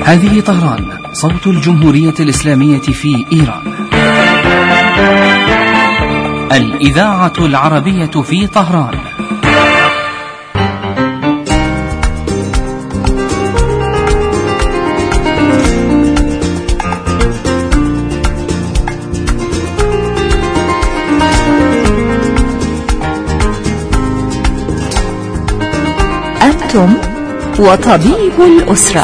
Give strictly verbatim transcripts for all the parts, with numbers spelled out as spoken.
هذه طهران، صوت الجمهورية الإسلامية في إيران. الإذاعة العربية في طهران. أنتم وطبيب الأسرة.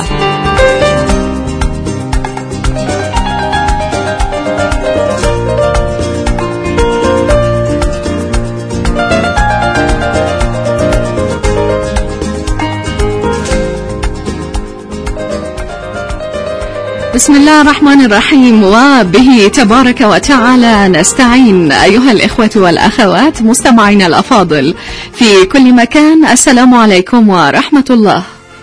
بسم الله الرحمن الرحيم، وبه تبارك وتعالى نستعين. أيها الإخوة والأخوات مستمعين الأفاضل في كل مكان، السلام عليكم ورحمة الله.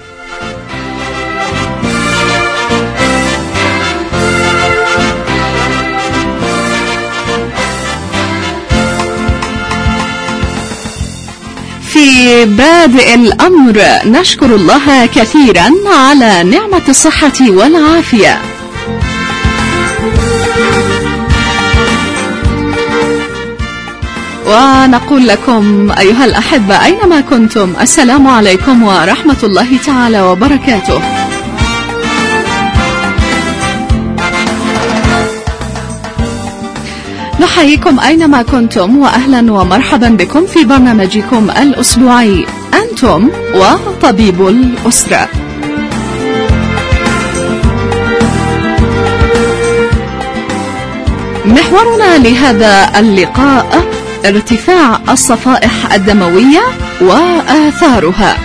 في بادئ الأمر نشكر الله كثيرا على نعمة الصحة والعافية، ونقول لكم أيها الأحبة أينما كنتم السلام عليكم ورحمة الله تعالى وبركاته. نحييكم أينما كنتم، وأهلا ومرحبا بكم في برنامجكم الأسبوعي أنتم وطبيب الأسرة. محورنا لهذا اللقاء ارتفاع الصفائح الدموية وآثارها.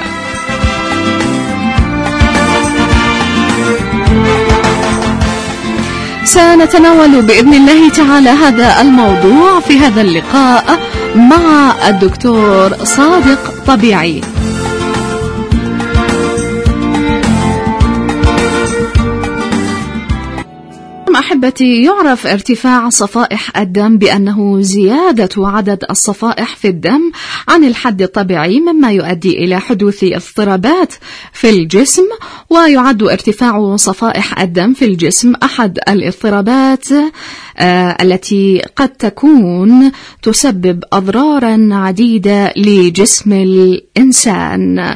سنتناول بإذن الله تعالى هذا الموضوع في هذا اللقاء مع الدكتور صادق طبيعي. أحبتي، يعرف ارتفاع صفائح الدم بأنه زيادة عدد الصفائح في الدم عن الحد الطبيعي، مما يؤدي إلى حدوث اضطرابات في الجسم. ويعد ارتفاع صفائح الدم في الجسم أحد الاضطرابات آه التي قد تكون تسبب أضرارا عديدة لجسم الإنسان.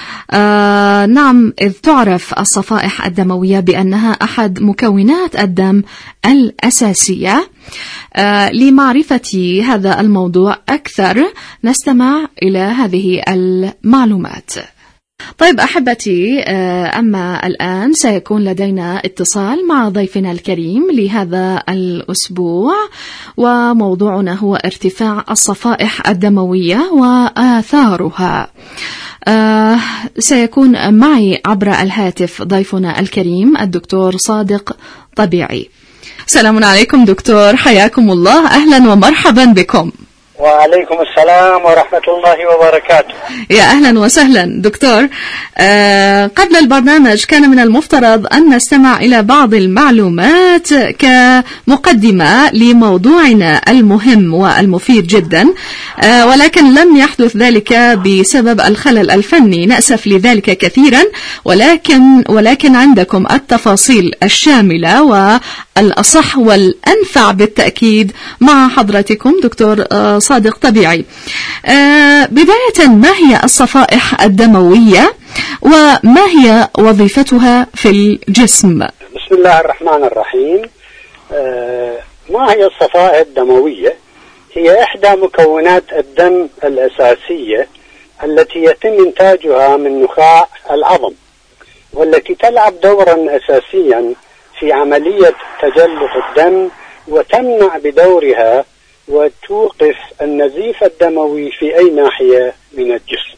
آه نعم، إذ تعرف الصفائح الدموية بأنها أحد مكونات الدم الأساسية. آه لمعرفة هذا الموضوع أكثر نستمع إلى هذه المعلومات. طيب أحبتي، أما الآن سيكون لدينا اتصال مع ضيفنا الكريم لهذا الأسبوع، وموضوعنا هو ارتفاع الصفائح الدموية وآثارها. آه سيكون معي عبر الهاتف ضيفنا الكريم الدكتور صادق طبيعي. السلام عليكم دكتور، حياكم الله، أهلا ومرحبا بكم. وعليكم السلام ورحمة الله وبركاته. يا أهلا وسهلا دكتور. آه قبل البرنامج كان من المفترض أن نستمع إلى بعض المعلومات كمقدمة لموضوعنا المهم والمفيد جدا، آه ولكن لم يحدث ذلك بسبب الخلل الفني، نأسف لذلك كثيرا، ولكن ولكن عندكم التفاصيل الشاملة والأصح والأنفع بالتأكيد مع حضرتكم دكتور آه صادق طبيعي. آه بداية، ما هي الصفائح الدموية وما هي وظيفتها في الجسم؟ بسم الله الرحمن الرحيم. آه ما هي الصفائح الدموية؟ هي إحدى مكونات الدم الأساسية التي يتم إنتاجها من نخاع العظم، والتي تلعب دورا أساسيا في عملية تجلط الدم، وتمنع بدورها وتوقف النزيف الدموي في أي ناحية من الجسم.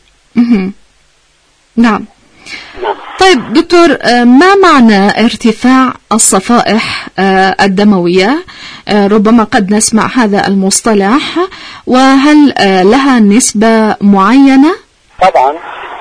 نعم. نعم. طيب دكتور، ما معنى ارتفاع الصفائح الدموية؟ ربما قد نسمع هذا المصطلح، وهل لها نسبة معينة؟ طبعا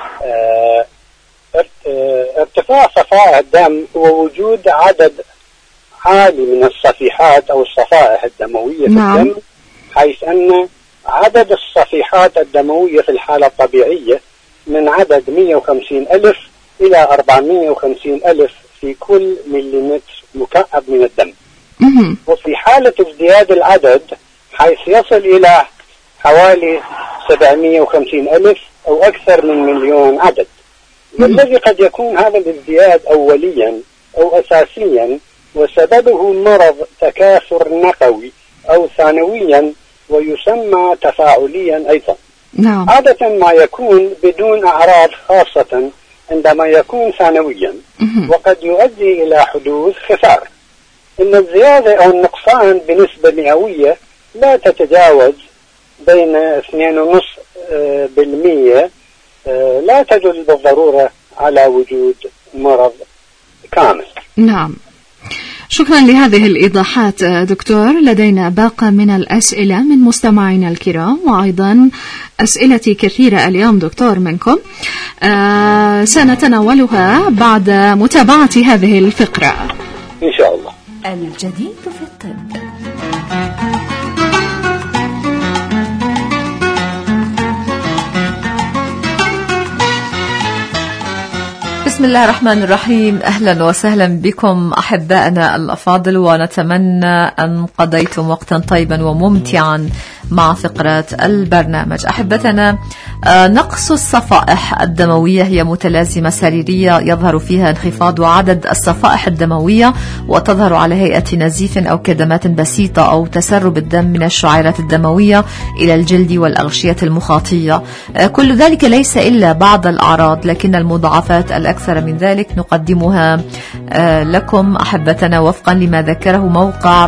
ارتفاع صفائح الدم هو وجود عدد عالي من الصفيحات أو الصفائح الدموية في نعم. الدم، حيث أن عدد الصفيحات الدموية في الحالة الطبيعية من عدد مئة وخمسين ألف إلى أربعمئة وخمسين ألف في كل مليمتر مكعب من الدم. مهم. وفي حالة ازدياد العدد حيث يصل إلى حوالي سبعمائة وخمسين ألف أو أكثر من مليون عدد، والذي قد يكون هذا الازدياد أوليا أو أساسيا وسببه مرض تكاثر نقوي أو ثانويا ويسمى تفاعليا أيضا. نعم. عادة ما يكون بدون أعراض، خاصة عندما يكون ثانويا، وقد يؤدي إلى حدوث خسارة. إن الزيادة أو النقصان بنسبة مئوية لا تتجاوز بين اثنين فاصلة خمسة بالمئة، لا تدل بالضرورة على وجود مرض كامل. نعم، شكرا لهذه الإيضاحات دكتور. لدينا باقة من الأسئلة من مستمعينا الكرام، وأيضا أسئلة كثيرة اليوم دكتور منكم، آه سنتناولها بعد متابعة هذه الفقرة إن شاء الله. الجديد في الطب. بسم الله الرحمن الرحيم. أهلا وسهلا بكم أحبائنا الأفاضل، ونتمنى أن قضيتم وقتا طيبا وممتعا مع فقرة البرنامج. أحبتنا، نقص الصفائح الدموية هي متلازمة سريرية يظهر فيها انخفاض عدد الصفائح الدموية، وتظهر على هيئة نزيف أو كدمات بسيطة أو تسرب الدم من الشعيرات الدموية إلى الجلد والأغشية المخاطية. كل ذلك ليس إلا بعض الأعراض، لكن المضاعفات الأكثر من ذلك نقدمها لكم أحبتنا وفقا لما ذكره موقع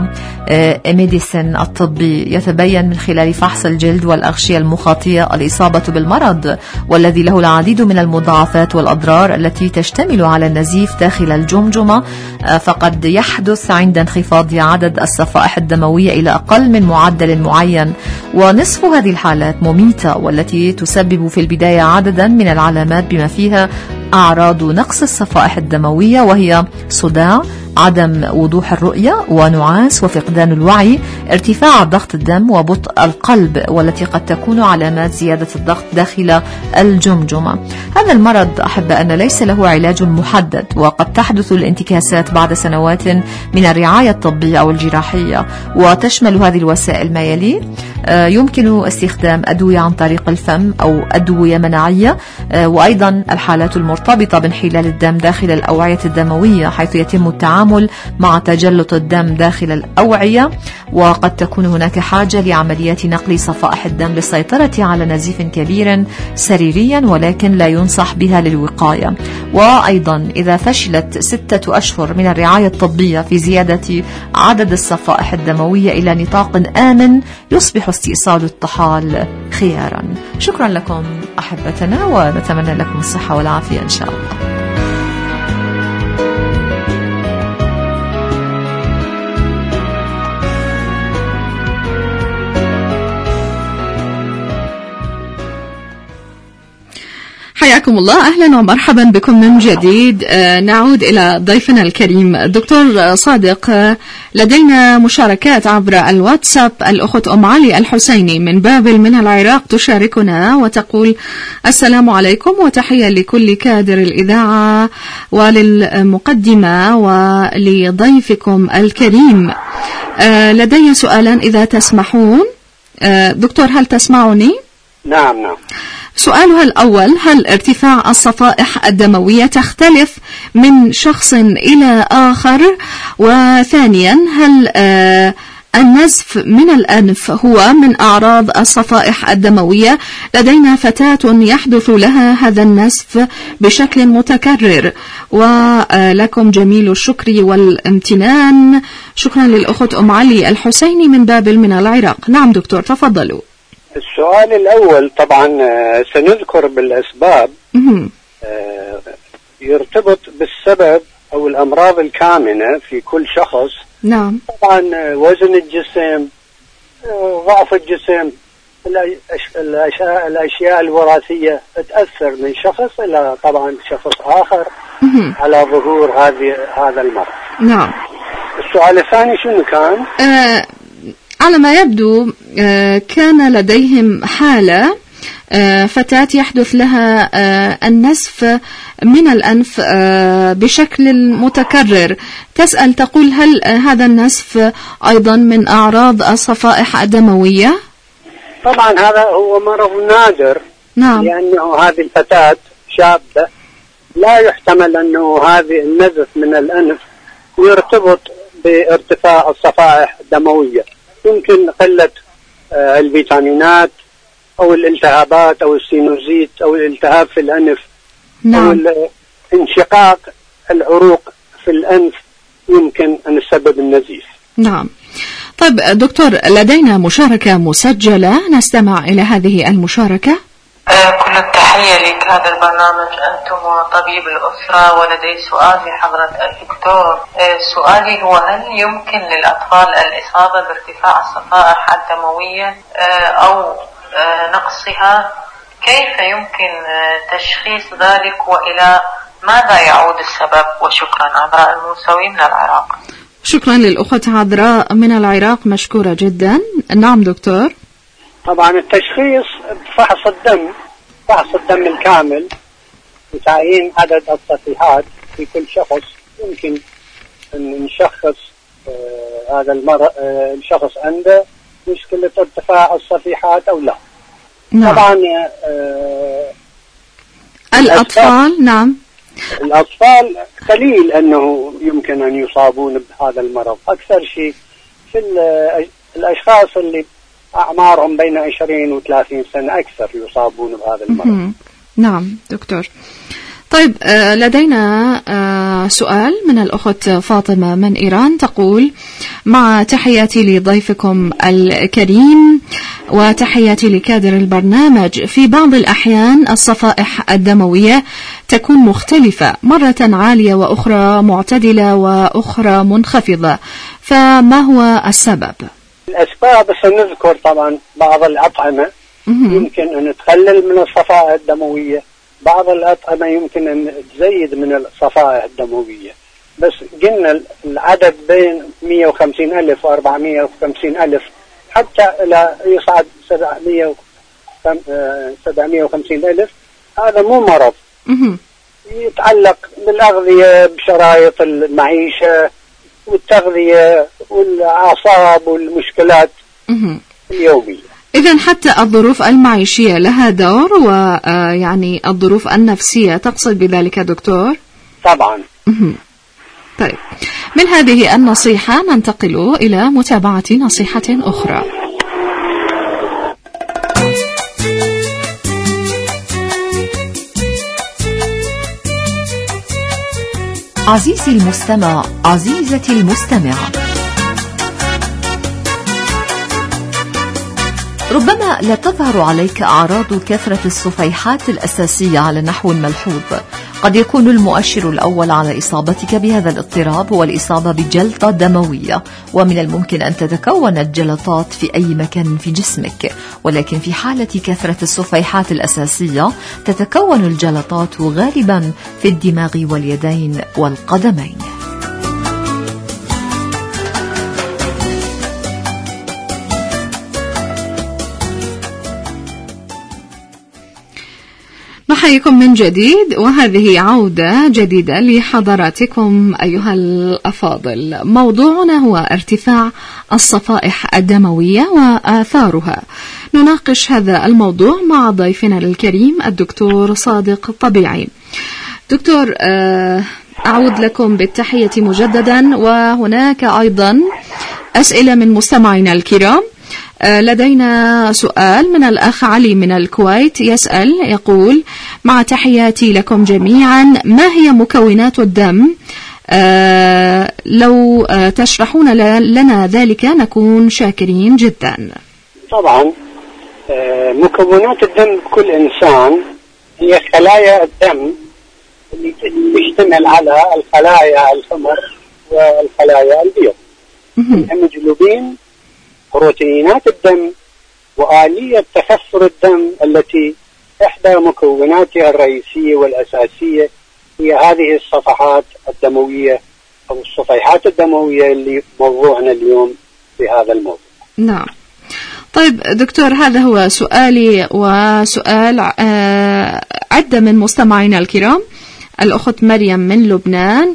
ميديسن الطبي. يتبين من خلال فحص الجلد والأغشية المخاطية الإصابة بالمرض، والذي له العديد من المضاعفات والأضرار التي تشتمل على النزيف داخل الجمجمة. فقد يحدث عند انخفاض عدد الصفائح الدموية إلى أقل من معدل معين، ونصف هذه الحالات مميتة، والتي تسبب في البداية عددا من العلامات بما فيها أعراض نقص الصفائح الدموية، وهي صداع، عدم وضوح الرؤية، ونعاس، وفقدان الوعي، ارتفاع ضغط الدم، وبطء القلب، والتي قد تكون علامات زيادة الضغط داخل الجمجمة. هذا المرض أحبائنا ليس له علاج محدد، وقد تحدث الانتكاسات بعد سنوات من الرعاية الطبية أو الجراحية، وتشمل هذه الوسائل ما يلي: يمكن استخدام أدوية عن طريق الفم أو أدوية مناعية، وأيضا الحالات المرتبطة بانحلال الدم داخل الأوعية الدموية، حيث يتم التعامل مع تجلط الدم داخل الأوعية، وقد تكون هناك حاجة لعمليات نقل صفائح الدم للسيطرة على نزيف كبير سريريا، ولكن لا ينصح بها للوقاية. وأيضا إذا فشلت ستة أشهر من الرعاية الطبية في زيادة عدد الصفائح الدموية إلى نطاق آمن، يصبح استئصال الطحال خيارا. شكرا لكم أحبتنا، ونتمنى لكم الصحة والعافية إن شاء الله. حياكم الله، أهلا ومرحبا بكم من جديد. آه نعود إلى ضيفنا الكريم دكتور صادق. آه لدينا مشاركات عبر الواتساب. الأخت أم علي الحسيني من بابل من العراق تشاركنا وتقول: السلام عليكم، وتحية لكل كادر الإذاعة وللمقدمة ولضيفكم الكريم. آه لدي سؤالا إذا تسمحون. آه دكتور، هل تسمعني؟ نعم نعم. سؤالها الأول: هل ارتفاع الصفائح الدموية تختلف من شخص إلى آخر؟ وثانيا، هل آه النزف من الأنف هو من أعراض الصفائح الدموية؟ لدينا فتاة يحدث لها هذا النزف بشكل متكرر، ولكم جميل الشكر والامتنان. شكرا للأخت أم علي الحسيني من بابل من العراق. نعم دكتور، تفضلوا. السؤال الأول طبعا سنذكر بالأسباب يرتبط بالسبب أو الأمراض الكامنة في كل شخص. نعم. طبعا وزن الجسم، ضعف الجسم، الأشياء, الأشياء الوراثية تأثر من شخص إلى طبعا شخص آخر على ظهور هذه هذا المرض. نعم. السؤال الثاني شنو كان؟ آه على ما يبدو آه كان لديهم حالة فتاة يحدث لها النزف من الأنف بشكل متكرر، تسأل تقول هل هذا النزف أيضا من أعراض الصفائح الدموية؟ طبعا هذا هو مرض نادر. نعم. لأنه هذه الفتاة شابة، لا يحتمل أنه هذه النزف من الأنف يرتبط بارتفاع الصفائح الدموية. يمكن قلة الفيتامينات أو الالتهابات أو السينوزيت أو الالتهاب في الأنف. نعم. أو انشقاق العروق في الأنف يمكن أن يسبب النزيف. نعم. طيب دكتور، لدينا مشاركة مسجلة، نستمع إلى هذه المشاركة. كل التحية لك هذا البرنامج أنتم وطبيب الأسرة، ولدي سؤال لحضرة الدكتور. سؤالي هو هل يمكن للأطفال الإصابة بارتفاع الصفائح الدموية أو نقصها؟ كيف يمكن تشخيص ذلك وإلى ماذا يعود السبب؟ وشكرا. عذراء الموسوي من العراق. شكرا للأخت عذراء من العراق، مشكورة جدا. نعم دكتور. طبعا التشخيص بفحص الدم، فحص الدم الكامل وتعيين عدد الصفيحات في كل شخص، يمكن أن نشخص آه هذا المرض آه الشخص عنده مشكلة ارتفاع الصفيحات أو لا. نعم. طبعا آه الأطفال نعم الأطفال قليل أنه يمكن أن يصابون بهذا المرض. أكثر شيء في الأشخاص اللي أعمارهم بين عشرين وثلاثين سنة أكثر يصابون بهذا المرض. نعم دكتور. طيب لدينا سؤال من الأخت فاطمة من إيران، تقول مع تحياتي لضيفكم الكريم وتحياتي لكادر البرنامج، في بعض الأحيان الصفائح الدموية تكون مختلفة، مرة عالية وأخرى معتدلة وأخرى منخفضة، فما هو السبب؟ الأسباب سنذكر طبعا بعض الأطعمة يمكن أن تقلل من الصفائح الدموية، بعض الأطعمة يمكن أن تزيد من الصفائح الدموية، بس قلنا العدد بين مئة وخمسين ألف وأربعمئة وخمسين ألف حتى إلى يصعد سبعمئة وخمسين ألف. هذا مو مرض، يتعلق بالأغذية، بشرائط المعيشة والتغذية والأعصاب والمشكلات اليومية. إذن حتى الظروف المعيشية لها دور، ويعني الظروف النفسية تقصد بذلك دكتور؟ طبعا. طيب، من هذه النصيحة ننتقل إلى متابعة نصيحة أخرى. عزيزي المستمع، عزيزتي المستمعة، ربما لا تظهر عليك أعراض كثرة الصفيحات الأساسية على نحو ملحوظ. قد يكون المؤشر الأول على إصابتك بهذا الاضطراب هو الإصابة بجلطة دموية، ومن الممكن أن تتكون الجلطات في أي مكان في جسمك، ولكن في حالة كثرة الصفيحات الأساسية تتكون الجلطات غالبا في الدماغ واليدين والقدمين. نحييكم من جديد، وهذه عودة جديدة لحضراتكم أيها الأفاضل. موضوعنا هو ارتفاع الصفائح الدموية وآثارها. نناقش هذا الموضوع مع ضيفنا الكريم الدكتور صادق طبيعي. دكتور، أعود لكم بالتحية مجددا، وهناك أيضا أسئلة من مستمعينا الكرام. لدينا سؤال من الأخ علي من الكويت، يسأل يقول: مع تحياتي لكم جميعا، ما هي مكونات الدم؟ آه لو آه تشرحون لنا ذلك نكون شاكرين جدا. طبعا آه مكونات الدم بكل إنسان هي خلايا الدم اللي تشتمل على الخلايا الحمر والخلايا البيض، الهيموجلوبين، بروتينات الدم، وآلية تخثر الدم التي إحدى مكوناتها الرئيسية والأساسية هي هذه الصفحات الدموية أو الصفيحات الدموية اللي موضوعنا اليوم في هذا الموضوع. نعم. طيب دكتور، هذا هو سؤالي وسؤال عدة من مستمعينا الكرام. الأخت مريم من لبنان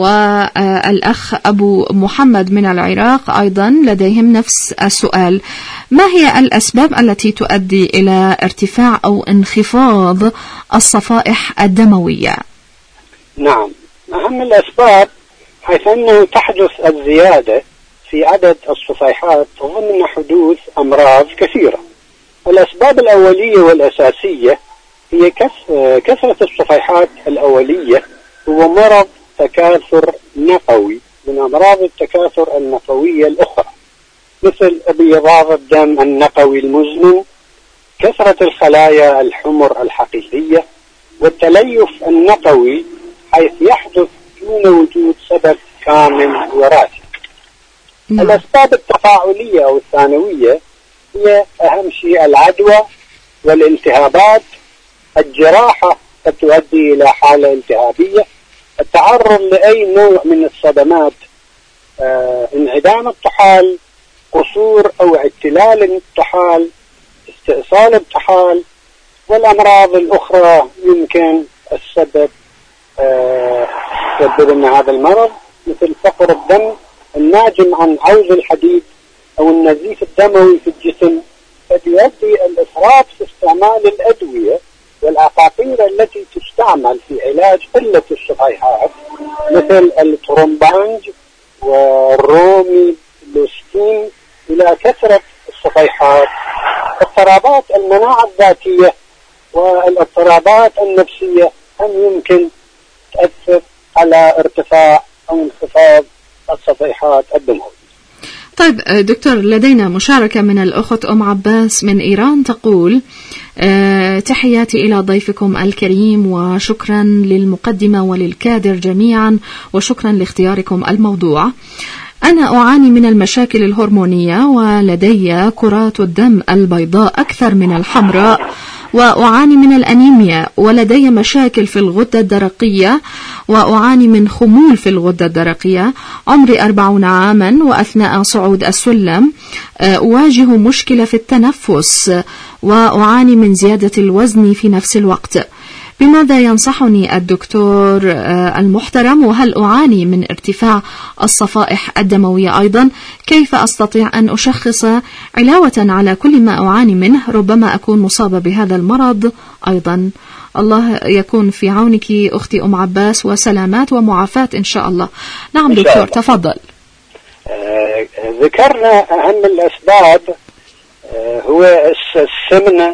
والأخ أبو محمد من العراق أيضا لديهم نفس السؤال: ما هي الأسباب التي تؤدي إلى ارتفاع أو انخفاض الصفائح الدموية؟ نعم، أهم الأسباب حيث أنه تحدث الزيادة في عدد الصفيحات ضمن حدوث أمراض كثيرة. الأسباب الأولية والأساسية هي كثرة الصفيحات الأولية، هو مرض تكاثر نقوي من أمراض التكاثر النقوية الأخرى، مثل ابيضاض الدم النقوي المزمن، كثرة الخلايا الحمر الحقيقية، والتليف النقوي حيث يحدث دون وجود سبب كامل وراثي. الأسباب التفاعلية أو الثانوية هي أهم شيء العدوى والالتهابات، الجراحة قد تؤدي إلى حالة التهابية، التعرض لأي نوع من الصدمات، آه، انعدام الطحال، قصور أو اعتلال الطحال، استئصال الطحال، والأمراض الأخرى يمكن السبب آه، تسبب أن هذا المرض، مثل فقر الدم الناجم عن عوز الحديد أو النزيف الدموي في الجسم، قد يؤدي الإفراط في استعمال الأدوية والعقاقير التي تستعمل في علاج قلة الصفيحات، مثل الترومبانج والرومي لوستين، إلى كثرة الصفيحات. اضطرابات المناعة الذاتية والاضطرابات النفسية هم يمكن تأثر على ارتفاع أو انخفاض الصفيحات الدموية. طيب دكتور، لدينا مشاركة من الأخت أم عباس من إيران تقول: أه تحياتي إلى ضيفكم الكريم، وشكرا للمقدمة وللكادر جميعا، وشكرا لاختياركم الموضوع. أنا أعاني من المشاكل الهرمونية، ولدي كرات الدم البيضاء أكثر من الحمراء، وأعاني من الأنيميا، ولدي مشاكل في الغدة الدرقية، وأعاني من خمول في الغدة الدرقية. عمري أربعون عاما، وأثناء صعود السلم أواجه مشكلة في التنفس، وأعاني من زيادة الوزن في نفس الوقت. بماذا ينصحني الدكتور المحترم؟ وهل أعاني من ارتفاع الصفائح الدموية أيضا؟ كيف أستطيع أن أشخص علاوة على كل ما أعاني منه؟ ربما أكون مصابة بهذا المرض أيضا. الله يكون في عونك أختي أم عباس، وسلامات ومعافاة إن شاء الله. نعم دكتور، تفضل. آه ذكرنا أهم الأسباب آه هو السمنة،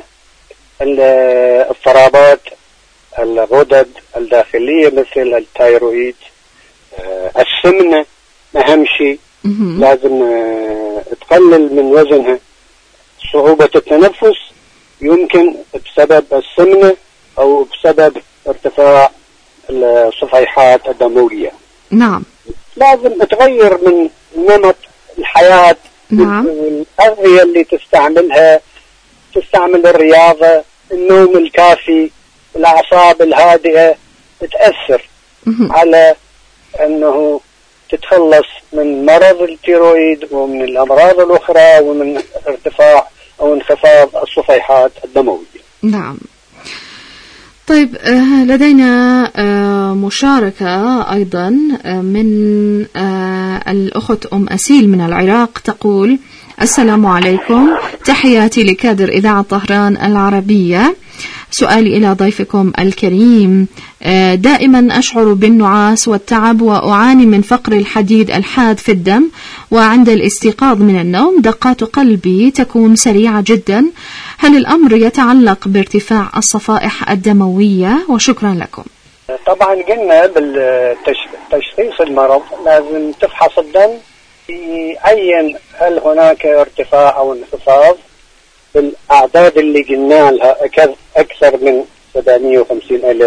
الاضطرابات الغدد الداخلية مثل التايرويد، آه السمنة أهم شيء، لازم آه تقلل من وزنها. صعوبة التنفس يمكن بسبب السمنة أو بسبب ارتفاع الصفيحات الدموية. نعم. لازم تغير من نمط الحياة. نعم. والأغذية اللي تستعملها، تستعمل الرياضة، النوم الكافي، الأعصاب الهادئة، تأثر مه. على أنه تتخلص من مرض التيرويد ومن الأمراض الأخرى ومن ارتفاع أو انخفاض الصفيحات الدموية. نعم. طيب لدينا مشاركة أيضا من الأخت أم أسيل من العراق تقول: السلام عليكم، تحياتي لكادر إذاعة طهران العربية. سؤالي إلى ضيفكم الكريم: دائما أشعر بالنعاس والتعب، وأعاني من فقر الحديد الحاد في الدم، وعند الاستيقاظ من النوم دقات قلبي تكون سريعة جدا. هل الأمر يتعلق بارتفاع الصفائح الدموية؟ وشكرا لكم. طبعا قلنا بالتشخيص المرض لازم تفحص الدم يعين هل هناك ارتفاع أو انخفاض بالأعداد اللي قلنا لها أكثر من سبعمائة وخمسين ألف،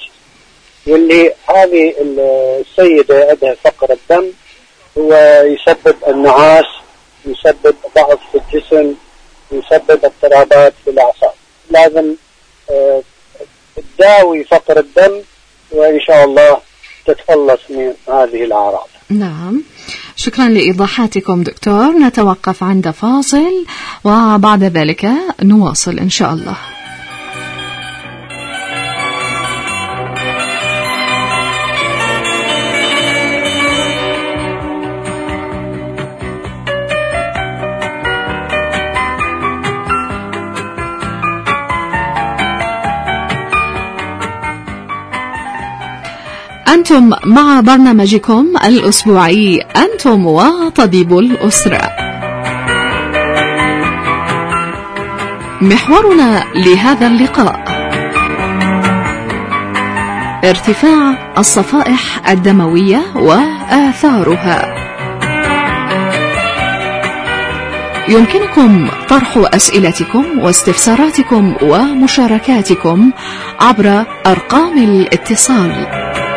واللي هذه السيدة عندها فقر الدم هو يسبب النعاس، يسبب ضعف في الجسم، يسبب اضطرابات في الأعصاب. لازم تداوي فقر الدم وإن شاء الله تتخلص من هذه الأعراض. نعم، شكرا لإيضاحاتكم دكتور. نتوقف عند فاصل وبعد ذلك نواصل إن شاء الله. أنتم مع برنامجكم الأسبوعي أنتم وطبيب الأسرة. محورنا لهذا اللقاء ارتفاع الصفائح الدموية وآثارها. يمكنكم طرح أسئلتكم واستفساراتكم ومشاركاتكم عبر أرقام الاتصال.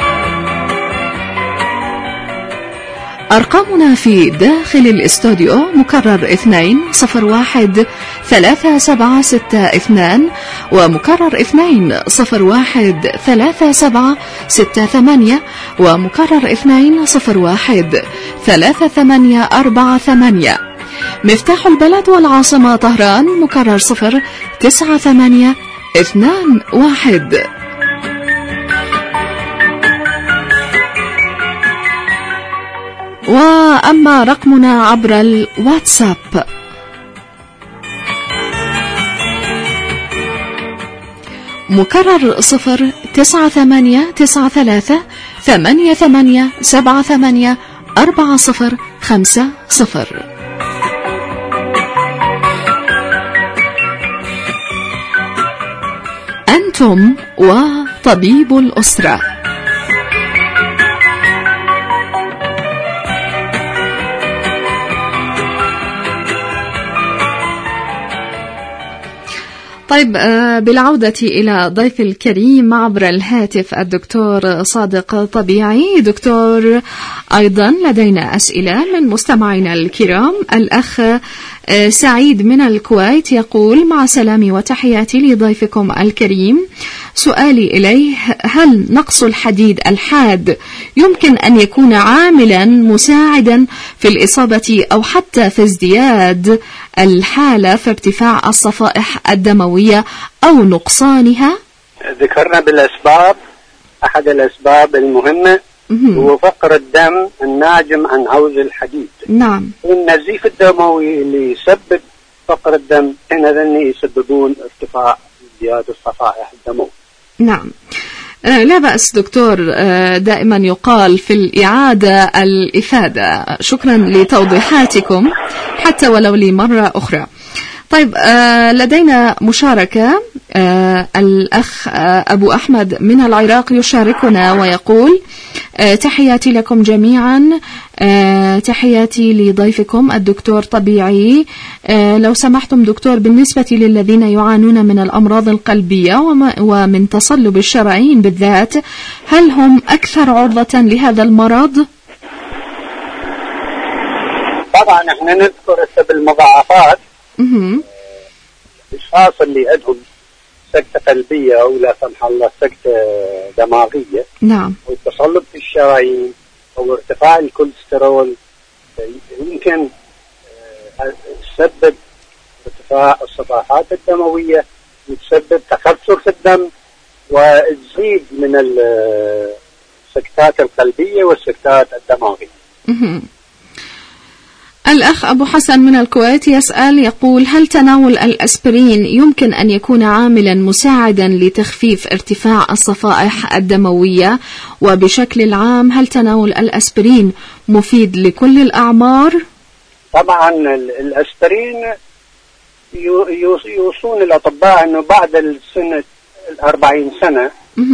أرقامنا في داخل الاستوديو مكرر اثنين صفر واحد ثلاثة سبعة ستة اثنان ومكرر اثنين صفر واحد ثلاثة سبعة ستة ثمانية ومكرر اثنين صفر واحد ثلاثة ثمانية أربعة ثمانية. مفتاح البلد والعاصمة طهران مكرر صفر تسعة ثمانية اثنان واحد. وأما رقمنا عبر الواتساب مكرر صفر تسعة ثمانية تسعة ثلاثة ثمانية ثمانية سبعة ثمانية أربعة صفر خمسة صفر. أنتم وطبيب الأسرة. طيب، بالعودة إلى ضيف الكريم عبر الهاتف الدكتور صادق طبيعي. دكتور، أيضا لدينا أسئلة من مستمعينا الكرام. الأخ سعيد من الكويت يقول: مع سلامي وتحياتي لضيفكم الكريم، سؤالي إليه: هل نقص الحديد الحاد يمكن أن يكون عاملا مساعدا في الإصابة أو حتى في ازدياد الحالة في ارتفاع الصفائح الدموية أو نقصانها؟ ذكرنا بالأسباب، أحد الأسباب المهمة هو فقر الدم الناجم عن عوز الحديد. نعم. النزيف الدموي اللي يسبب فقر الدم هنا يسببون ارتفاع زيادة الصفائح الدموية. نعم. آه لا بأس دكتور، آه دائما يقال في الإعادة الإفادة. شكرا لتوضيحاتكم حتى ولو لمرة أخرى. طيب، آه لدينا مشاركة. آه الأخ آه أبو أحمد من العراق يشاركنا ويقول: آه تحياتي لكم جميعا، آه تحياتي لضيفكم الدكتور طبيعي. آه لو سمحتم دكتور، بالنسبة للذين يعانون من الأمراض القلبية ومن تصلب الشرايين بالذات، هل هم أكثر عرضة لهذا المرض؟ طبعا احنا نذكر سبب المضاعفات. الاشخاص اللي عندهم سكتة قلبية أو لا سمح الله سكتة دماغية، نعم، أو تصلب في الشرايين أو ارتفاع الكوليسترول، يمكن تسبب ارتفاع الصفائح الدموية وتسبب تخثر في الدم وتزيد من السكتات القلبية والسكتات الدماغية. الأخ أبو حسن من الكويت يسأل يقول: هل تناول الأسبرين يمكن أن يكون عاملا مساعدا لتخفيف ارتفاع الصفائح الدموية؟ وبشكل عام هل تناول الأسبرين مفيد لكل الأعمار؟ طبعا الأسبرين يوصون الأطباء أنه بعد السنة الأربعين سنة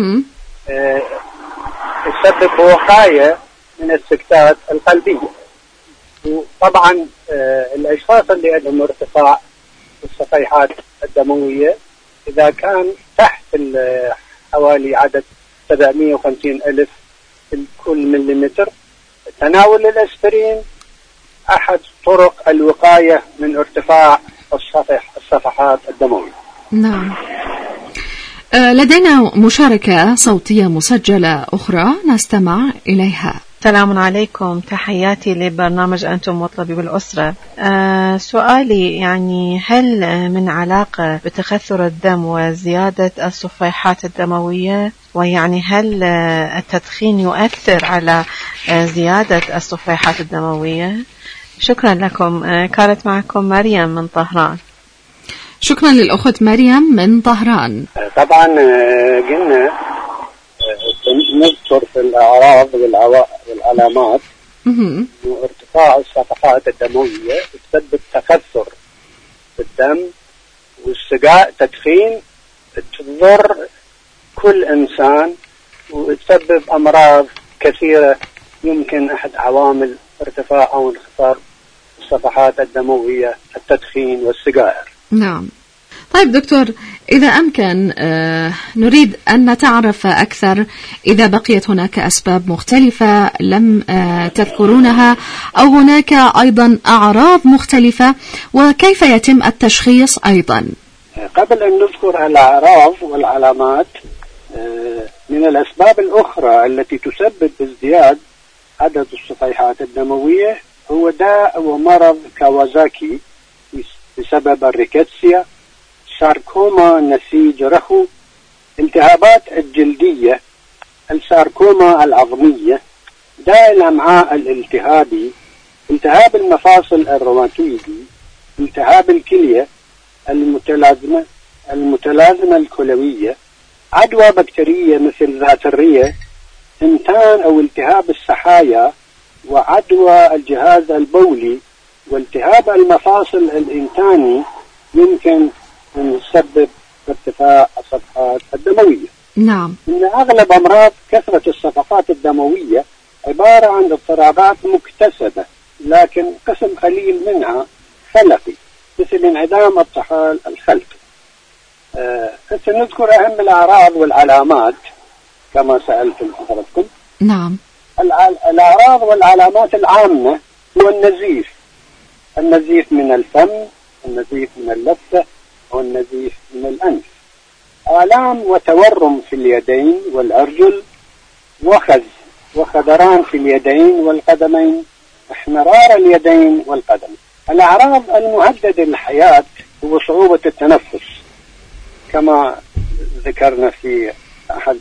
يسبب وقاية من السكتات القلبية. وطبعا الأشخاص اللي عندهم ارتفاع الصفائحات الدموية إذا كان تحت حوالي عدد سبعمائة وخمسين ألف في كل مليمتر، تناول الأسبرين أحد طرق الوقاية من ارتفاع الصفح الصفحات الدموية. نعم. لدينا مشاركة صوتية مسجلة أخرى نستمع إليها. السلام عليكم، تحياتي لبرنامج أنتم وطبيب الأسرة. أه سؤالي يعني هل من علاقة بتخثر الدم وزيادة الصفيحات الدموية، ويعني هل التدخين يؤثر على زيادة الصفيحات الدموية؟ شكرا لكم. أه كانت معكم مريم من طهران. شكرا للأخت مريم من طهران. طبعا قلنا نذكر في الأعراض والعلامات إنه ارتفاع الصفحات الدموية تسبب تخثر في الدم، والسجاير تدخين تضر كل إنسان وتسبب أمراض كثيرة، يمكن أحد عوامل ارتفاع أو انخفاض الصفحات الدموية التدخين والسجاير. نعم. طيب دكتور، إذا أمكن آه نريد أن نتعرف أكثر إذا بقيت هناك أسباب مختلفة لم آه تذكرونها، أو هناك أيضا أعراض مختلفة، وكيف يتم التشخيص أيضا؟ قبل أن نذكر الأعراض والعلامات، آه من الأسباب الأخرى التي تسبب ازدياد عدد الصفيحات الدموية هو داء ومرض كاوازاكي بسبب الريكيتسيا، ساركوما نسيج رخو، التهابات الجلدية، الساركوما العظمية، داء الأمعاء الالتهابي، التهاب المفاصل الروماتويدي، التهاب الكلية المتلازمة المتلازمة الكلوية، عدوى بكتيرية مثل ذات الرية، انتان أو التهاب السحايا، وعدوى الجهاز البولي، والتهاب المفاصل الإنتاني يمكن أن يسبب ارتفاع الصفحات الدموية. نعم. إن أغلب أمراض كثرة الصفحات الدموية عبارة عن اضطرابات مكتسبة، لكن قسم قليل منها خلقي، مثل انعدام الطحال الخلقي. آه، سنذكر أهم الأعراض والعلامات كما سألتم حضرتكم. نعم. الأعراض والعلامات العامة هو النزيف، النزيف من الفم، النزيف من اللثة، والنزيف من الأنف، آلام وتورم في اليدين والأرجل، وخز وخضران في اليدين والقدمين، احمرار اليدين والقدم. الأعراض المهددة للحياة هو صعوبة التنفس كما ذكرنا في أحد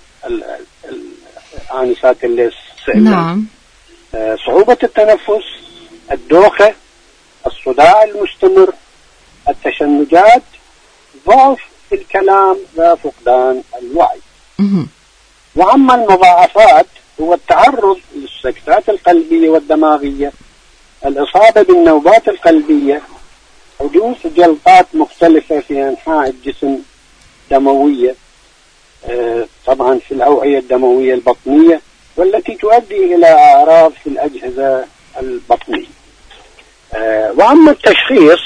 الآنسات اللي سئلنا. نعم. صعوبة التنفس، الدوخة، الصداع المستمر، التشنجات، ضعف في الكلام وفقدان الوعي. مه. وأما المضاعفات هو التعرض للسكتات القلبية والدماغية، الإصابة بالنوبات القلبية، حدوث جلطات مختلفة في أنحاء الجسم دموية، آه طبعا في الأوعية الدموية البطنية، والتي تؤدي إلى أعراض في الأجهزة البطنية. آه وأما التشخيص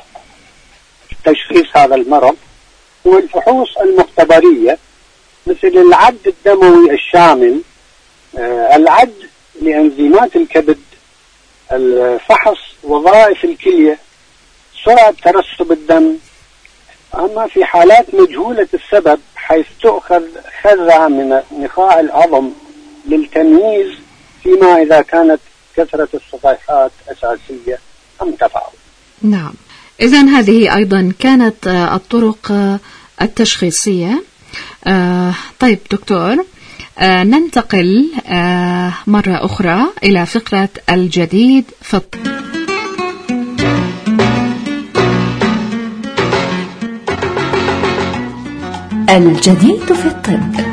تشخيص هذا المرض هو الفحوص المختبرية، مثل العد الدموي الشامل، آه العد لأنزيمات الكبد، الفحص وظائف الكلية، سرعة ترسب الدم. أما في حالات مجهولة السبب حيث تؤخذ خذة من نخاع العظم للتمييز فيما إذا كانت كثرة الصفيحات أساسية أم تفاوت. نعم. إذن هذه أيضا كانت الطرق التشخيصية. آه طيب دكتور، آه ننتقل آه مرة أخرى إلى فقرة الجديد في الطب. الجديد في الطب.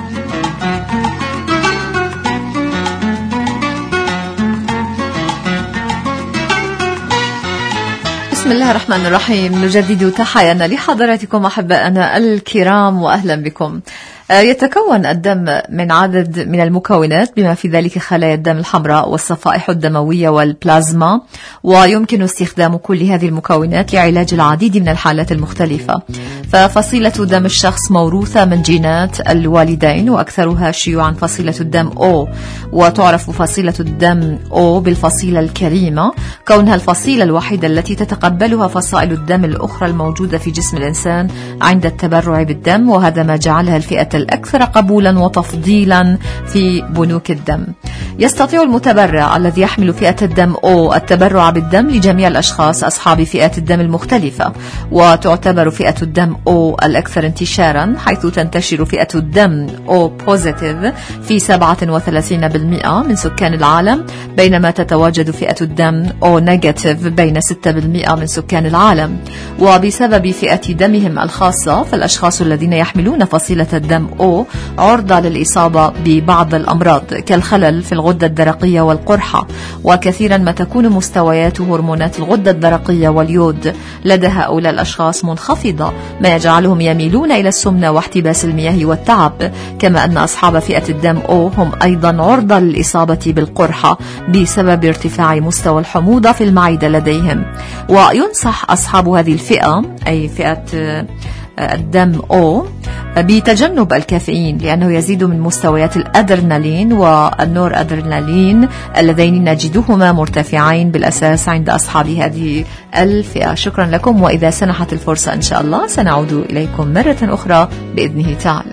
بسم الله الرحمن الرحيم. نجدد تحياتنا لحضراتكم أحبائنا الكرام وأهلا بكم. يتكون الدم من عدد من المكونات بما في ذلك خلايا الدم الحمراء والصفائح الدموية والبلازما، ويمكن استخدام كل هذه المكونات لعلاج العديد من الحالات المختلفة. ففصيلة دم الشخص موروثة من جينات الوالدين، وأكثرها شيوعا فصيلة الدم O، وتعرف فصيلة الدم O بالفصيلة الكريمة كونها الفصيلة الوحيدة التي تتقبل تتقبلها فصائل الدم الأخرى الموجودة في جسم الإنسان عند التبرع بالدم، وهذا ما جعلها الفئة الأكثر قبولا وتفضيلا في بنوك الدم. يستطيع المتبرع الذي يحمل فئة الدم أو التبرع بالدم لجميع الأشخاص أصحاب فئات الدم المختلفة، وتعتبر فئة الدم أو الأكثر انتشارا حيث تنتشر فئة الدم أو بوزيتيف في سبعة وثلاثين بالمئة من سكان العالم، بينما تتواجد فئة الدم أو نيجاتيف بين ستة بالمئة من سكان العالم. وبسبب فئة دمهم الخاصة فالأشخاص الذين يحملون فصيلة الدم أو عرضة للإصابة ببعض الأمراض كالخلل في الغدة الدرقية والقرحة، وكثيرا ما تكون مستويات هرمونات الغدة الدرقية واليود لدى هؤلاء الأشخاص منخفضة، ما يجعلهم يميلون إلى السمنة واحتباس المياه والتعب. كما أن أصحاب فئة الدم أو هم أيضا عرضة للإصابة بالقرحة بسبب ارتفاع مستوى الحموضة في المعدة لديهم. وينصح أصحاب هذه الفئة أي فئة الدم أو بتجنب الكافيين لأنه يزيد من مستويات الأدرينالين والنور أدرينالين اللذين نجدهما مرتفعين بالأساس عند أصحاب هذه الفئة. شكرا لكم، وإذا سنحت الفرصة إن شاء الله سنعود إليكم مرة أخرى بإذنه تعالى.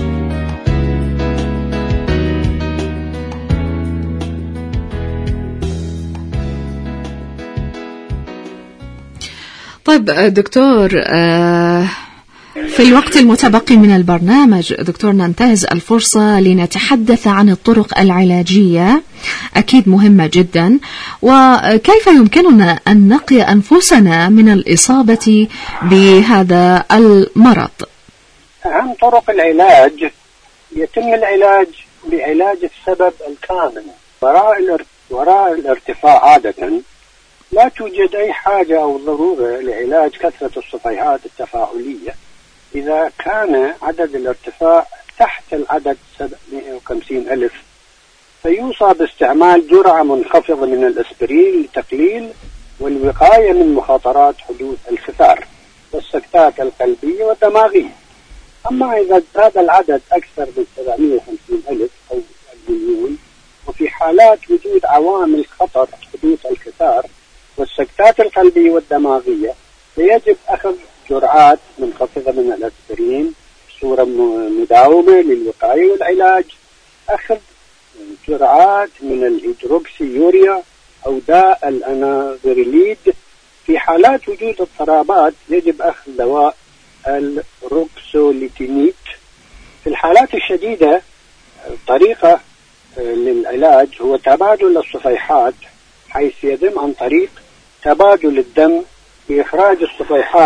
طيب دكتور، في الوقت المتبقي من البرنامج دكتور ننتهز الفرصة لنتحدث عن الطرق العلاجية، أكيد مهمة جدا، وكيف يمكننا أن نقي أنفسنا من الإصابة بهذا المرض. أهم طرق العلاج يتم العلاج بعلاج السبب الكامل. وراء وراء الارتفاع عادة لا توجد أي حاجة أو ضرورة لعلاج كثرة الصفيحات التفاعلية إذا كان عدد الارتفاع تحت العدد سبعمائة وخمسين ألف، فيوصى باستعمال جرعة منخفضة من الأسبرين لتقليل والوقاية من مخاطرات حدوث الخثار والسكتات القلبية والدماغية. أما إذا زاد العدد أكثر من سبعمائة وخمسين ألف أو مليون، وفي حالات وجود عوامل خطر حدوث الخثار والسكتات القلبية والدماغية، فيجب أخذ جرعات منخفضة من الأسبرين بصورة مداومة للوقاية والعلاج، أخذ جرعات من الهيدروكسيوريا أو داء الأنافيريليد. في حالات وجود اضطرابات يجب أخذ دواء الروكسوليتينيت. في الحالات الشديدة الطريقة للعلاج هو تبادل الصفيحات، حيث يتم عن طريق تبادل الدم بإخراج الصفيحات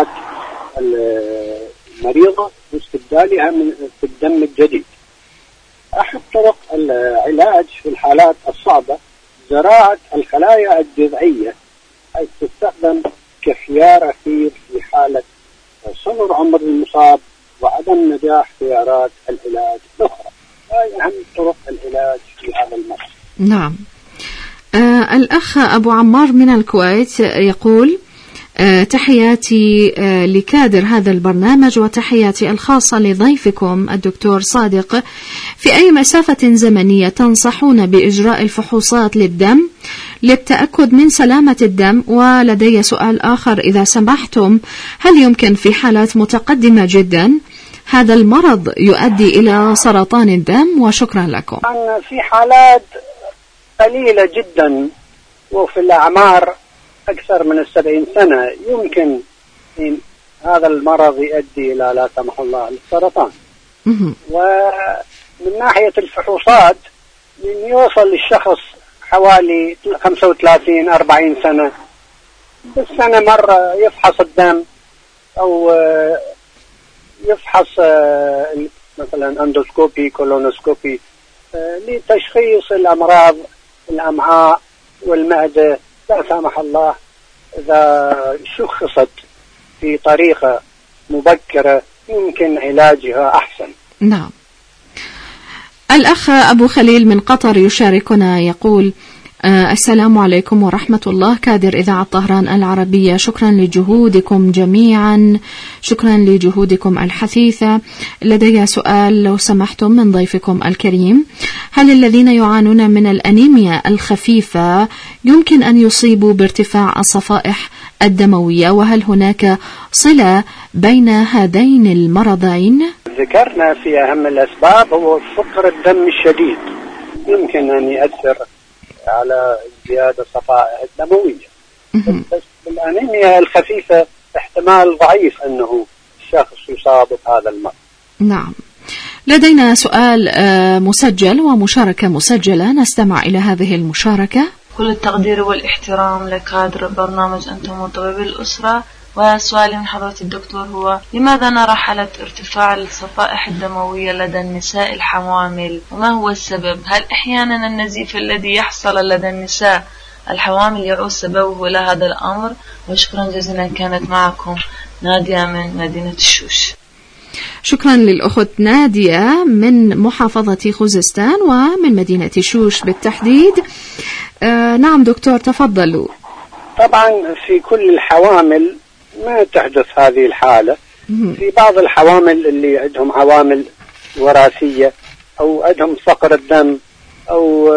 المريضة واستبدالها من في الدم الجديد. أحد طرق العلاج في الحالات الصعبة زراعة الخلايا الجذعية، حيث تستخدم كخيار أخير في حالة صغر عمر المصاب وعدم نجاح خيارات العلاج الأخرى. هاي أهم طرق العلاج في هذا المرض. نعم. آه الأخ أبو عمار من الكويت يقول: آه تحياتي آه لكادر هذا البرنامج وتحياتي الخاصة لضيفكم الدكتور صادق. في أي مسافة زمنية تنصحون بإجراء الفحوصات للدم للتأكد من سلامة الدم؟ ولدي سؤال آخر إذا سمحتم: هل يمكن في حالات متقدمة جدا هذا المرض يؤدي إلى سرطان الدم؟ وشكرا لكم. في حالات قليلة جدا وفي الأعمار أكثر من السبعين سنة يمكن إن هذا المرض يؤدي إلى لا سمح الله السرطان. ومن ناحية الفحوصات من يوصل للشخص حوالي خمسة وثلاثين أربعين سنة بالسنة مرة يفحص الدم أو يفحص مثلا اندوسكوبي كولونوسكوبي لتشخيص الأمراض الأمعاء والمعدة لا سمح الله. إذا شخصت في طريقة مبكرة يمكن علاجها أحسن. نعم. الأخ أبو خليل من قطر يشاركنا يقول: آه السلام عليكم ورحمة الله، كادر إذاعة طهران العربية، شكرا لجهودكم جميعا، شكرا لجهودكم الحثيثة. لدي سؤال لو سمحتم من ضيفكم الكريم: هل الذين يعانون من الأنيميا الخفيفة يمكن أن يصيبوا بارتفاع الصفائح الدموية، وهل هناك صلة بين هذين المرضين؟ ذكرنا في أهم الأسباب هو فقر الدم الشديد، يمكن أن يؤثر على زيادة الصفائح الدموية. بس بالأنيميا الخفيفة احتمال ضعيف أنه الشخص يصاب بهذا المرض. نعم. لدينا سؤال مسجل ومشاركة مسجلة، نستمع إلى هذه المشاركة. كل التقدير والاحترام لكادر برنامج أنتم وطبيب الأسرة، وسؤالي من حضرة الدكتور هو: لماذا نرى حالة ارتفاع الصفائح الدموية لدى النساء الحوامل، وما هو السبب؟ هل أحيانا النزيف الذي يحصل لدى النساء الحوامل يعود سببه لهذا الأمر؟ وشكرا جزيلا. كانت معكم نادية من مدينة الشوش. شكرا للأخت نادية من محافظة خوزستان ومن مدينة شوش بالتحديد. آه نعم دكتور، تفضلوا. طبعا في كل الحوامل ما تحدث هذه الحالة. في بعض الحوامل اللي عندهم عوامل وراثية أو عندهم فقر الدم أو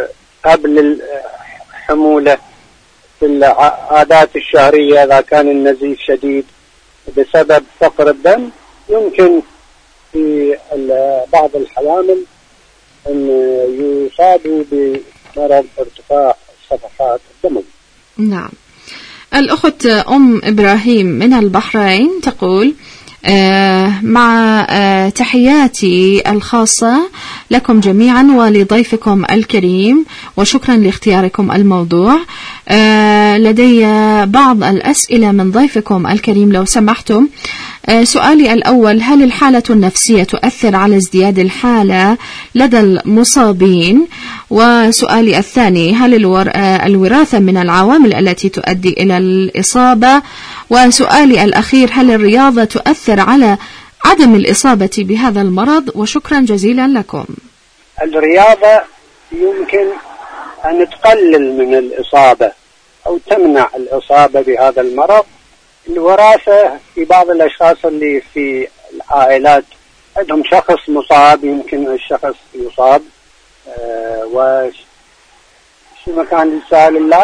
قبل الحمولة في العادات الشهرية، إذا كان النزيف شديد بسبب فقر الدم، يمكن في بعض الحوامل أن يصابوا بمرض ارتفاع الصفائح الدموية. نعم. الأخت أم إبراهيم من البحرين تقول: آه مع آه تحياتي الخاصة لكم جميعا ولضيفكم الكريم، وشكرا لاختياركم الموضوع. آه لدي بعض الأسئلة من ضيفكم الكريم لو سمحتم. آه سؤالي الأول: هل الحالة النفسية تؤثر على ازدياد الحالة لدى المصابين؟ وسؤالي الثاني: هل الوراثة من العوامل التي تؤدي إلى الإصابة؟ وسؤالي الأخير: هل الرياضة تؤثر على عدم الإصابة بهذا المرض؟ وشكرا جزيلا لكم. الرياضة يمكن أن تقلل من الإصابة أو تمنع الإصابة بهذا المرض. الوراثة في بعض الأشخاص اللي في العائلات عندهم شخص مصاب، يمكن الشخص يصاب. أه وش مكان السؤال الله؟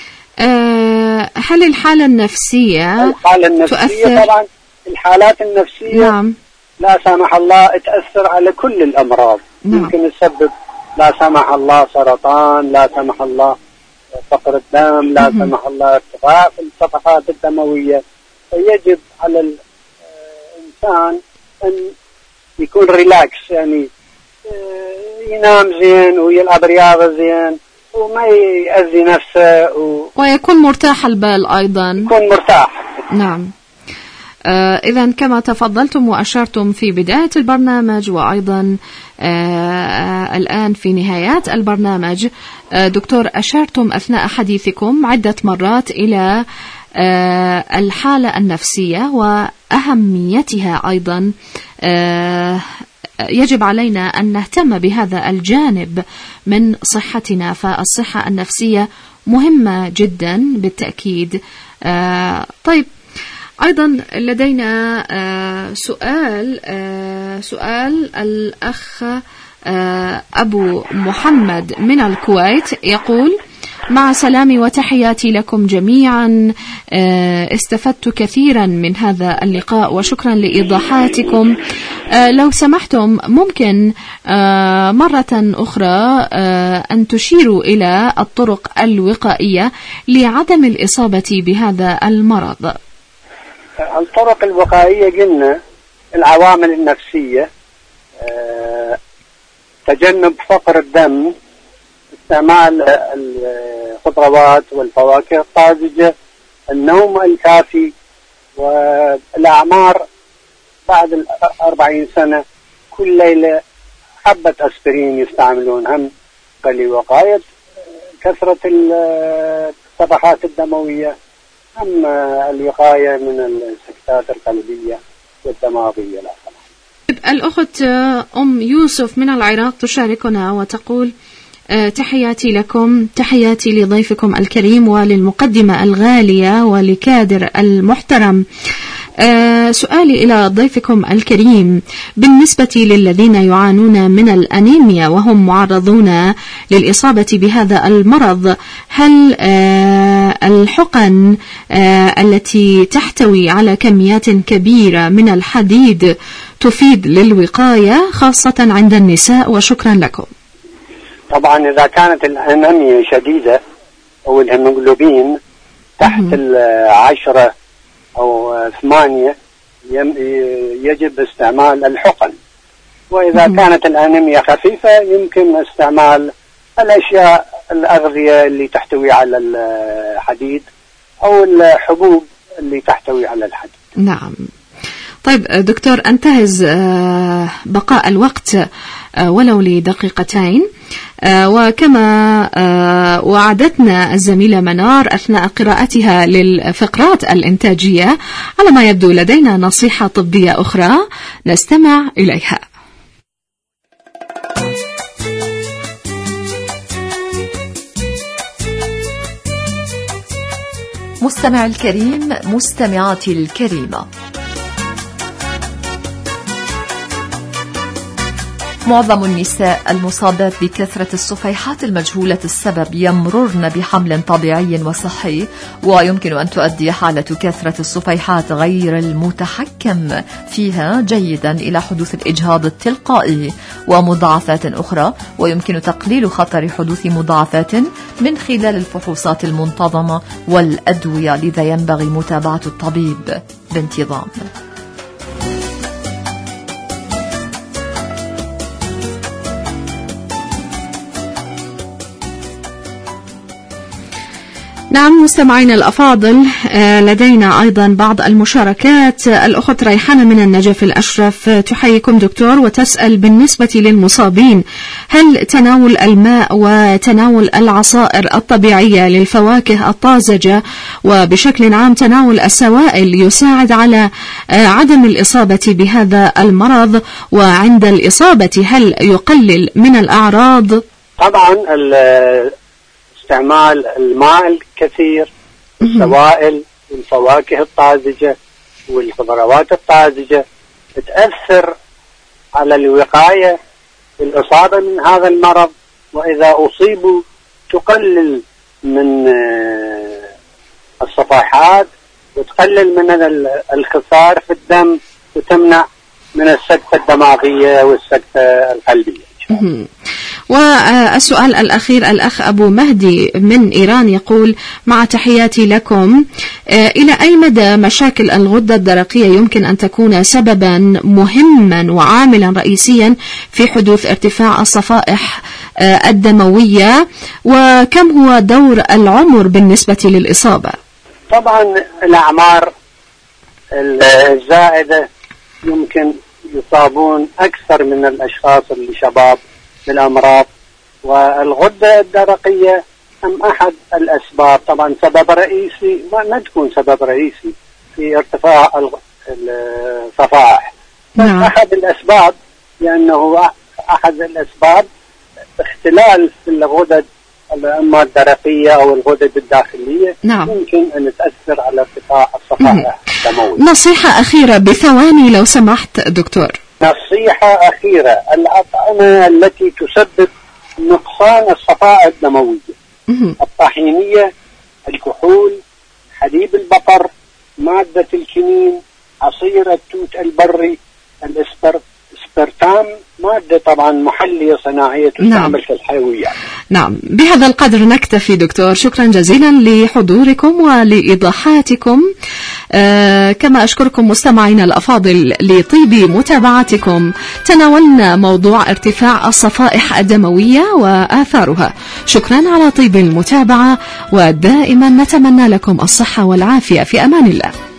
أه هل الحالة النفسية الحالة النفسية تؤثر؟ طبعا الحالات النفسية نعم. لا سمح الله تأثر على كل الأمراض. نعم. يمكن تسبب لا سمح الله سرطان، لا سمح الله فقر الدم، لا مم. سمح الله ارتفاع في الصفائح الدموية. فيجب على الإنسان أن يكون ريلاكس، يعني ينام زين ويلعب رياضة زين وما يأذي نفسه و... ويكون مرتاح البال أيضا، يكون مرتاح. نعم. آه إذن كما تفضلتم وأشرتم في بداية البرنامج وأيضا آه الآن في نهايات البرنامج، آه دكتور، أشرتم أثناء حديثكم عدة مرات إلى آه الحالة النفسية وأهميتها أيضا. آه يجب علينا أن نهتم بهذا الجانب من صحتنا، فالصحة النفسية مهمة جدا بالتأكيد. آه طيب، أيضا لدينا آه سؤال آه سؤال الأخ آه أبو محمد من الكويت يقول: مع سلامي وتحياتي لكم جميعا، آه استفدت كثيرا من هذا اللقاء وشكرا لإيضاحاتكم. آه لو سمحتم ممكن آه مرة أخرى آه أن تشيروا إلى الطرق الوقائية لعدم الإصابة بهذا المرض. الطرق الوقائية قلنا العوامل النفسية، آه تجنب فقر الدم، استعمال الخضروات والفواكه الطازجة، النوم الكافي، والأعمار بعد الأربعين سنة كل ليلة حبة أسبرين يستعملون هم لوقاية كثرة الصفائح الدموية، أما الوقاية من السكتات القلبية والدماغية. لا. الأخت أم يوسف من العراق تشاركنا وتقول: تحياتي لكم، تحياتي لضيفكم الكريم وللمقدمة الغالية ولكادر المحترم. آه سؤالي إلى ضيفكم الكريم، بالنسبة للذين يعانون من الأنيميا وهم معرضون للإصابة بهذا المرض، هل آه الحقن آه التي تحتوي على كميات كبيرة من الحديد تفيد للوقاية خاصة عند النساء؟ وشكرا لكم. طبعا إذا كانت الأنيميا شديدة أو الهيموغلوبين تحت العشرة أو ثمانية يجب استعمال الحقن، وإذا مم. كانت الأنيميا خفيفة يمكن استعمال الأشياء الأغذية اللي تحتوي على الحديد أو الحبوب اللي تحتوي على الحديد. نعم. طيب دكتور، أنتهز بقاء الوقت ولو لدقيقتين، وكما وعدتنا الزميلة منار أثناء قراءتها للفقرات الإنتاجية، على ما يبدو لدينا نصيحة طبية أخرى نستمع إليها. مستمع الكريم، مستمعاتي الكريمة، معظم النساء المصابات بكثرة الصفيحات المجهولة السبب يمررن بحمل طبيعي وصحي، ويمكن أن تؤدي حالة كثرة الصفيحات غير المتحكم فيها جيدا إلى حدوث الإجهاض التلقائي ومضاعفات أخرى، ويمكن تقليل خطر حدوث مضاعفات من خلال الفحوصات المنتظمة والأدوية، لذا ينبغي متابعة الطبيب بانتظام. نعم مستمعين الأفاضل، لدينا أيضا بعض المشاركات. الأخت ريحانة من النجف الأشرف تحييكم دكتور وتسأل بالنسبة للمصابين، هل تناول الماء وتناول العصائر الطبيعية للفواكه الطازجة وبشكل عام تناول السوائل يساعد على عدم الإصابة بهذا المرض؟ وعند الإصابة هل يقلل من الأعراض؟ طبعا استعمال الماء الكثير، السوائل والفواكه الطازجة والخضروات الطازجة تأثر على الوقاية بالإصابة من هذا المرض، وإذا أصيبوا تقلل من الصفائحات وتقلل من الخسار في الدم وتمنع من السكتة الدماغية والسكتة القلبية. والسؤال الأخير الأخ أبو مهدي من إيران يقول: مع تحياتي لكم، إلى أي مدى مشاكل الغدة الدرقية يمكن أن تكون سببا مهما وعاملا رئيسيا في حدوث ارتفاع الصفائح الدموية، وكم هو دور العمر بالنسبة للإصابة؟ طبعا الأعمار الزائدة يمكن يصابون أكثر من الأشخاص اللي شباب بالأمراض، والغدة الدرقية هم أحد الأسباب، طبعا سبب رئيسي ما تكون سبب رئيسي في ارتفاع الصفائح، نعم. أحد الأسباب لأنه أحد الأسباب اختلال في الغدد اما الدرقية أو الغدد الداخلية، نعم. ممكن أن تأثر على ارتفاع الصفائح الدموية. نصيحة أخيرة بثواني لو سمحت دكتور. نصيحة أخيرة: الأطعمة التي تسبب نقصان الصفائح الدموية، الطحينية، الكحول، حليب البقر، مادة الكنين، عصير التوت البري، الاسبرتام، مادة طبعا محلية صناعية تستعمل في الحيويات. نعم، بهذا القدر نكتفي دكتور، شكرا جزيلا لحضوركم ولإيضاحاتكم. آه كما أشكركم مستمعين الأفاضل لطيب متابعتكم. تناولنا موضوع ارتفاع الصفائح الدموية وآثارها. شكرا على طيب المتابعة، ودائما نتمنى لكم الصحة والعافية. في أمان الله.